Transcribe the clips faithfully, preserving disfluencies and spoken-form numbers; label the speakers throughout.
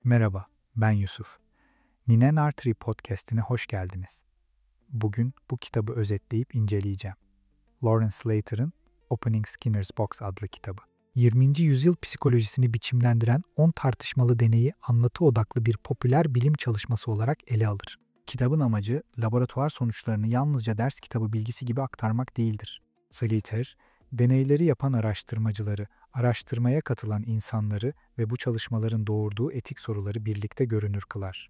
Speaker 1: Merhaba, ben Yusuf. Ninen Artery Podcast'ine hoş geldiniz. Bugün bu kitabı özetleyip inceleyeceğim. Lawrence Slater'ın Opening Skinner's Box adlı kitabı. yirminci yüzyıl psikolojisini biçimlendiren on tartışmalı deneyi anlatı odaklı bir popüler bilim çalışması olarak ele alır. Kitabın amacı laboratuvar sonuçlarını yalnızca ders kitabı bilgisi gibi aktarmak değildir. Slater, deneyleri yapan araştırmacıları, araştırmaya katılan insanları ve bu çalışmaların doğurduğu etik soruları birlikte görünür kılar.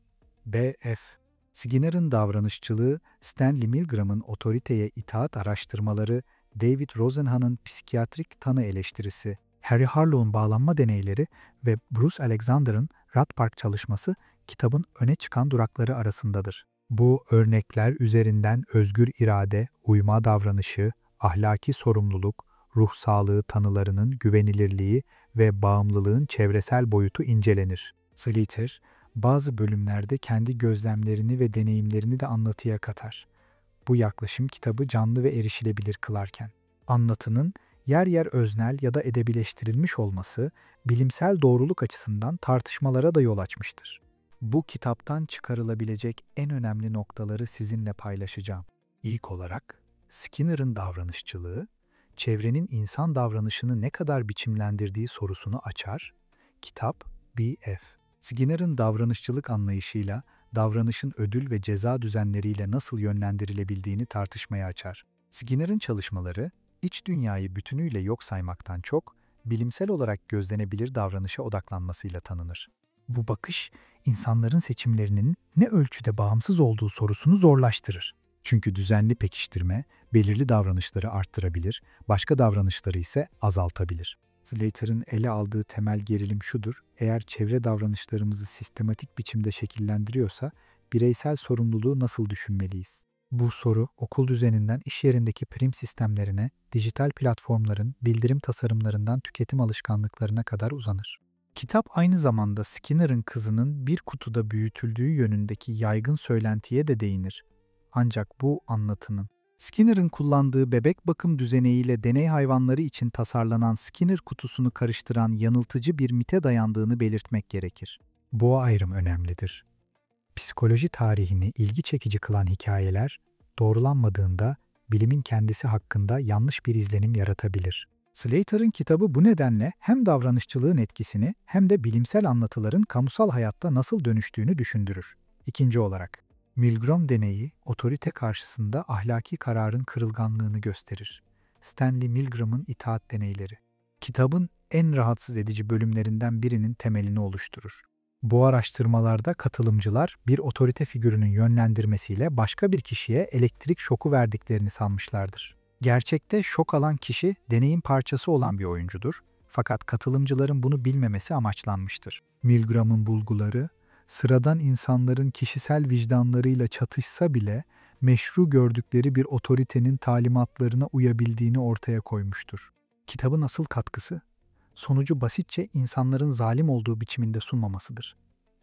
Speaker 1: B F Skinner'ın davranışçılığı, Stanley Milgram'ın otoriteye itaat araştırmaları, David Rosenhan'ın psikiyatrik tanı eleştirisi, Harry Harlow'un bağlanma deneyleri ve Bruce Alexander'ın Rat Park çalışması kitabın öne çıkan durakları arasındadır. Bu örnekler üzerinden özgür irade, uyma davranışı, ahlaki sorumluluk, ruh sağlığı tanılarının güvenilirliği ve bağımlılığın çevresel boyutu incelenir. Slater, bazı bölümlerde kendi gözlemlerini ve deneyimlerini de anlatıya katar. Bu yaklaşım kitabı canlı ve erişilebilir kılarken, anlatının yer yer öznel ya da edebileştirilmiş olması, bilimsel doğruluk açısından tartışmalara da yol açmıştır. Bu kitaptan çıkarılabilecek en önemli noktaları sizinle paylaşacağım. İlk olarak, Skinner'ın davranışçılığı, çevrenin insan davranışını ne kadar biçimlendirdiği sorusunu açar. Kitap B F Skinner'ın davranışçılık anlayışıyla davranışın ödül ve ceza düzenleriyle nasıl yönlendirilebildiğini tartışmaya açar. Skinner'ın çalışmaları, iç dünyayı bütünüyle yok saymaktan çok, bilimsel olarak gözlenebilir davranışa odaklanmasıyla tanınır. Bu bakış, insanların seçimlerinin ne ölçüde bağımsız olduğu sorusunu zorlaştırır. Çünkü düzenli pekiştirme, belirli davranışları arttırabilir, başka davranışları ise azaltabilir. Slater'ın ele aldığı temel gerilim şudur: eğer çevre davranışlarımızı sistematik biçimde şekillendiriyorsa, bireysel sorumluluğu nasıl düşünmeliyiz? Bu soru, okul düzeninden iş yerindeki prim sistemlerine, dijital platformların bildirim tasarımlarından tüketim alışkanlıklarına kadar uzanır. Kitap aynı zamanda Skinner'ın kızının bir kutuda büyütüldüğü yönündeki yaygın söylentiye de değinir. Ancak bu anlatının, Skinner'ın kullandığı bebek bakım düzeneğiyle deney hayvanları için tasarlanan Skinner kutusunu karıştıran yanıltıcı bir mite dayandığını belirtmek gerekir. Bu ayrım önemlidir. Psikoloji tarihini ilgi çekici kılan hikayeler, doğrulanmadığında bilimin kendisi hakkında yanlış bir izlenim yaratabilir. Slater'ın kitabı bu nedenle hem davranışçılığın etkisini hem de bilimsel anlatıların kamusal hayatta nasıl dönüştüğünü düşündürür. İkinci olarak, Milgram deneyi, otorite karşısında ahlaki kararın kırılganlığını gösterir. Stanley Milgram'ın itaat deneyleri, kitabın en rahatsız edici bölümlerinden birinin temelini oluşturur. Bu araştırmalarda katılımcılar bir otorite figürünün yönlendirmesiyle başka bir kişiye elektrik şoku verdiklerini sanmışlardır. Gerçekte şok alan kişi deneyin parçası olan bir oyuncudur, fakat katılımcıların bunu bilmemesi amaçlanmıştır. Milgram'ın bulguları, sıradan insanların kişisel vicdanlarıyla çatışsa bile meşru gördükleri bir otoritenin talimatlarına uyabildiğini ortaya koymuştur. Kitabın asıl katkısı, sonucu basitçe insanların zalim olduğu biçiminde sunmamasıdır.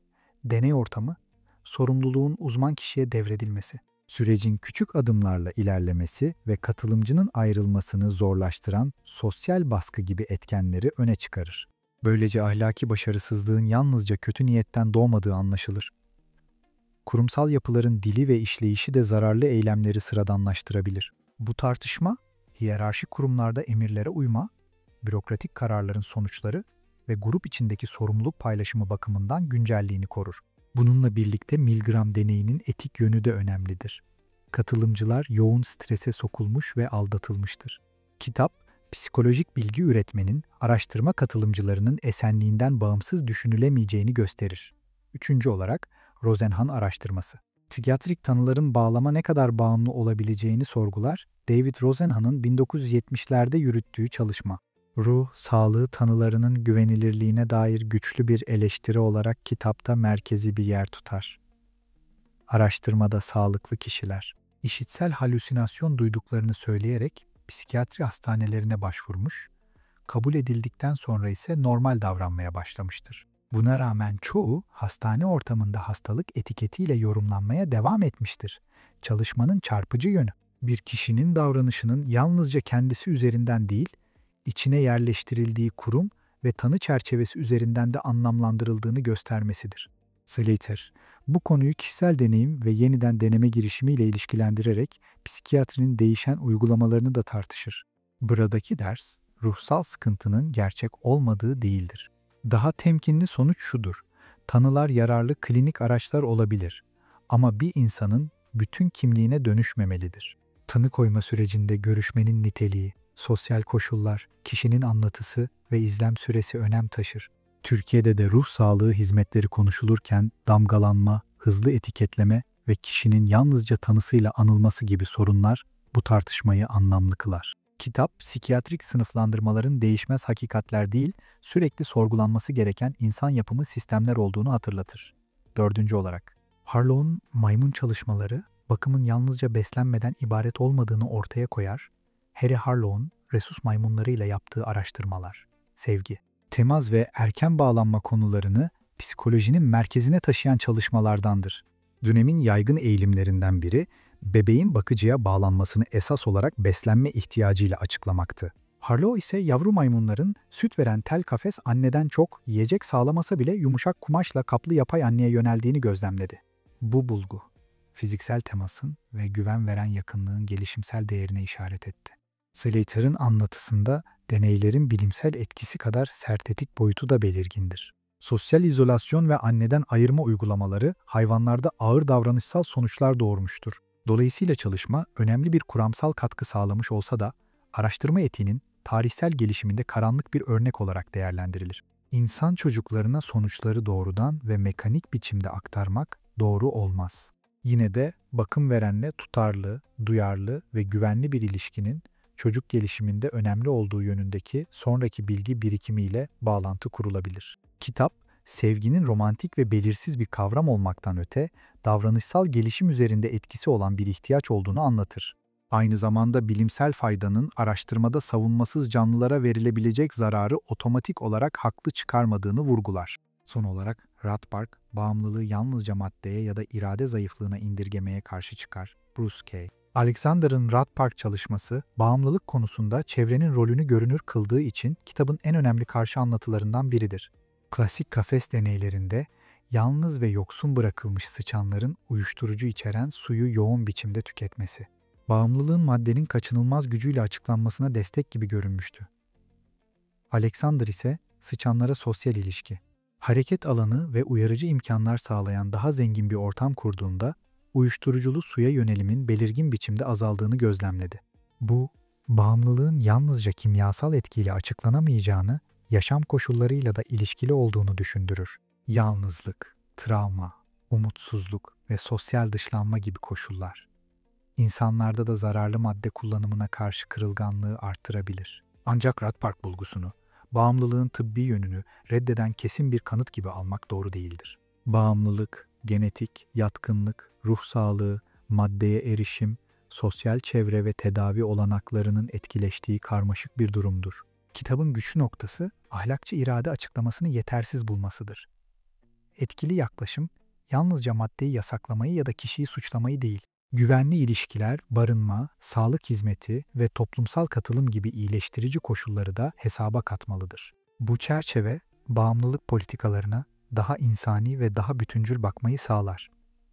Speaker 1: Deney ortamı, sorumluluğun uzman kişiye devredilmesi, sürecin küçük adımlarla ilerlemesi ve katılımcının ayrılmasını zorlaştıran sosyal baskı gibi etkenleri öne çıkarır. Böylece ahlaki başarısızlığın yalnızca kötü niyetten doğmadığı anlaşılır. Kurumsal yapıların dili ve işleyişi de zararlı eylemleri sıradanlaştırabilir. Bu tartışma, hiyerarşik kurumlarda emirlere uyma, bürokratik kararların sonuçları ve grup içindeki sorumluluk paylaşımı bakımından güncelliğini korur. Bununla birlikte Milgram deneyinin etik yönü de önemlidir. Katılımcılar yoğun strese sokulmuş ve aldatılmıştır. Kitap, psikolojik bilgi üretmenin araştırma katılımcılarının esenliğinden bağımsız düşünülemeyeceğini gösterir. Üçüncü olarak, Rosenhan araştırması. Psikiyatrik tanıların bağlama ne kadar bağımlı olabileceğini sorgular, David Rosenhan'ın bin dokuz yüz yetmişlerde yürüttüğü çalışma. Ruh sağlığı tanılarının güvenilirliğine dair güçlü bir eleştiri olarak kitapta merkezi bir yer tutar. Araştırmada sağlıklı kişiler, işitsel halüsinasyon duyduklarını söyleyerek psikiyatri hastanelerine başvurmuş, kabul edildikten sonra ise normal davranmaya başlamıştır. Buna rağmen çoğu hastane ortamında hastalık etiketiyle yorumlanmaya devam etmiştir. Çalışmanın çarpıcı yönü, bir kişinin davranışının yalnızca kendisi üzerinden değil, içine yerleştirildiği kurum ve tanı çerçevesi üzerinden de anlamlandırıldığını göstermesidir. Slater, bu konuyu kişisel deneyim ve yeniden deneme girişimiyle ilişkilendirerek psikiyatrinin değişen uygulamalarını da tartışır. Buradaki ders, ruhsal sıkıntının gerçek olmadığı değildir. Daha temkinli sonuç şudur: tanılar yararlı klinik araçlar olabilir ama bir insanın bütün kimliğine dönüşmemelidir. Tanı koyma sürecinde görüşmenin niteliği, sosyal koşullar, kişinin anlatısı ve izlem süresi önem taşır. Türkiye'de de ruh sağlığı hizmetleri konuşulurken damgalanma, hızlı etiketleme ve kişinin yalnızca tanısıyla anılması gibi sorunlar bu tartışmayı anlamlı kılar. Kitap, psikiyatrik sınıflandırmaların değişmez hakikatler değil, sürekli sorgulanması gereken insan yapımı sistemler olduğunu hatırlatır. Dördüncü olarak, Harlow'un maymun çalışmaları, bakımın yalnızca beslenmeden ibaret olmadığını ortaya koyar. Harry Harlow'un rhesus maymunlarıyla yaptığı araştırmalar, sevgi, temas ve erken bağlanma konularını psikolojinin merkezine taşıyan çalışmalardandır. Dönemin yaygın eğilimlerinden biri, bebeğin bakıcıya bağlanmasını esas olarak beslenme ihtiyacıyla açıklamaktı. Harlow ise yavru maymunların süt veren tel kafes anneden çok yiyecek sağlamasa bile yumuşak kumaşla kaplı yapay anneye yöneldiğini gözlemledi. Bu bulgu, fiziksel temasın ve güven veren yakınlığın gelişimsel değerine işaret etti. Slater'ın anlatısında deneylerin bilimsel etkisi kadar sertetik boyutu da belirgindir. Sosyal izolasyon ve anneden ayırma uygulamaları hayvanlarda ağır davranışsal sonuçlar doğurmuştur. Dolayısıyla çalışma önemli bir kuramsal katkı sağlamış olsa da araştırma etiğinin tarihsel gelişiminde karanlık bir örnek olarak değerlendirilir. İnsan çocuklarına sonuçları doğrudan ve mekanik biçimde aktarmak doğru olmaz. Yine de bakım verenle tutarlı, duyarlı ve güvenli bir ilişkinin çocuk gelişiminde önemli olduğu yönündeki sonraki bilgi birikimiyle bağlantı kurulabilir. Kitap, sevginin romantik ve belirsiz bir kavram olmaktan öte, davranışsal gelişim üzerinde etkisi olan bir ihtiyaç olduğunu anlatır. Aynı zamanda bilimsel faydanın araştırmada savunmasız canlılara verilebilecek zararı otomatik olarak haklı çıkarmadığını vurgular. Son olarak Rothbard, bağımlılığı yalnızca maddeye ya da irade zayıflığına indirgemeye karşı çıkar. Bruce K. Alexander'ın Rothbard çalışması, bağımlılık konusunda çevrenin rolünü görünür kıldığı için kitabın en önemli karşı anlatılarından biridir. Klasik kafes deneylerinde yalnız ve yoksun bırakılmış sıçanların uyuşturucu içeren suyu yoğun biçimde tüketmesi, bağımlılığın maddenin kaçınılmaz gücüyle açıklanmasına destek gibi görünmüştü. Alexander ise sıçanlara sosyal ilişki, hareket alanı ve uyarıcı imkanlar sağlayan daha zengin bir ortam kurduğunda uyuşturuculu suya yönelimin belirgin biçimde azaldığını gözlemledi. Bu, bağımlılığın yalnızca kimyasal etkiyle açıklanamayacağını, yaşam koşullarıyla da ilişkili olduğunu düşündürür. Yalnızlık, travma, umutsuzluk ve sosyal dışlanma gibi koşullar, insanlarda da zararlı madde kullanımına karşı kırılganlığı arttırabilir. Ancak Rothbard bulgusunu, bağımlılığın tıbbi yönünü reddeden kesin bir kanıt gibi almak doğru değildir. Bağımlılık, genetik, yatkınlık, ruh sağlığı, maddeye erişim, sosyal çevre ve tedavi olanaklarının etkileştiği karmaşık bir durumdur. Kitabın güçlü noktası, ahlakçı irade açıklamasını yetersiz bulmasıdır. Etkili yaklaşım, yalnızca maddeyi yasaklamayı ya da kişiyi suçlamayı değil, güvenli ilişkiler, barınma, sağlık hizmeti ve toplumsal katılım gibi iyileştirici koşulları da hesaba katmalıdır. Bu çerçeve, bağımlılık politikalarına daha insani ve daha bütüncül bakmayı sağlar.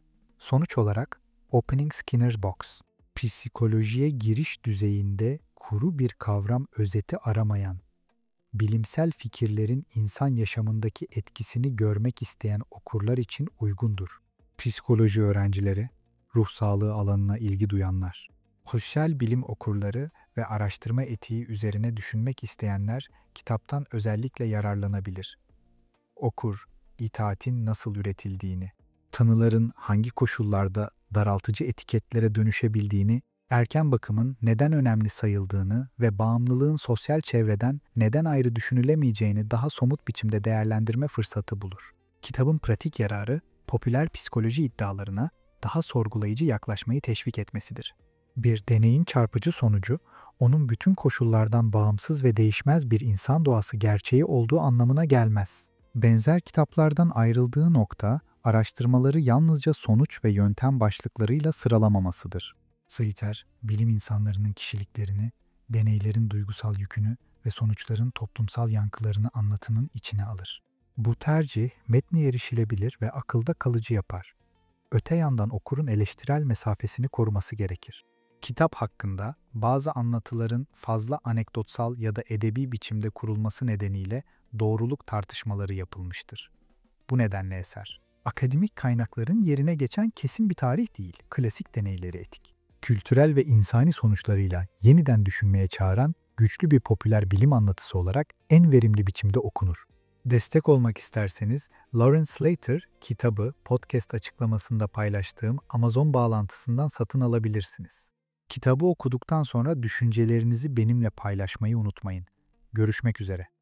Speaker 1: Sonuç olarak, Opening Skinner's Box, psikolojiye giriş düzeyinde kuru bir kavram özeti aramayan, bilimsel fikirlerin insan yaşamındaki etkisini görmek isteyen okurlar için uygundur. Psikoloji öğrencileri, ruh sağlığı alanına ilgi duyanlar, sosyal bilim okurları ve araştırma etiği üzerine düşünmek isteyenler kitaptan özellikle yararlanabilir. Okur, itaatin nasıl üretildiğini, tanıların hangi koşullarda daraltıcı etiketlere dönüşebildiğini, erken bakımın neden önemli sayıldığını ve bağımlılığın sosyal çevreden neden ayrı düşünülemeyeceğini daha somut biçimde değerlendirme fırsatı bulur. Kitabın pratik yararı, popüler psikoloji iddialarına daha sorgulayıcı yaklaşmayı teşvik etmesidir. Bir deneyin çarpıcı sonucu, onun bütün koşullardan bağımsız ve değişmez bir insan doğası gerçeği olduğu anlamına gelmez. Benzer kitaplardan ayrıldığı nokta, araştırmaları yalnızca sonuç ve yöntem başlıklarıyla sıralamamasıdır. Slater, bilim insanlarının kişiliklerini, deneylerin duygusal yükünü ve sonuçların toplumsal yankılarını anlatının içine alır. Bu tercih metni erişilebilir ve akılda kalıcı yapar. Öte yandan okurun eleştirel mesafesini koruması gerekir. Kitap hakkında bazı anlatıların fazla anekdotsal ya da edebi biçimde kurulması nedeniyle doğruluk tartışmaları yapılmıştır. Bu nedenle eser, akademik kaynakların yerine geçen kesin bir tarih değil, klasik deneyleri etik, kültürel ve insani sonuçlarıyla yeniden düşünmeye çağıran güçlü bir popüler bilim anlatısı olarak en verimli biçimde okunur. Destek olmak isterseniz Lauren Slater kitabı podcast açıklamasında paylaştığım Amazon bağlantısından satın alabilirsiniz. Kitabı okuduktan sonra düşüncelerinizi benimle paylaşmayı unutmayın. Görüşmek üzere.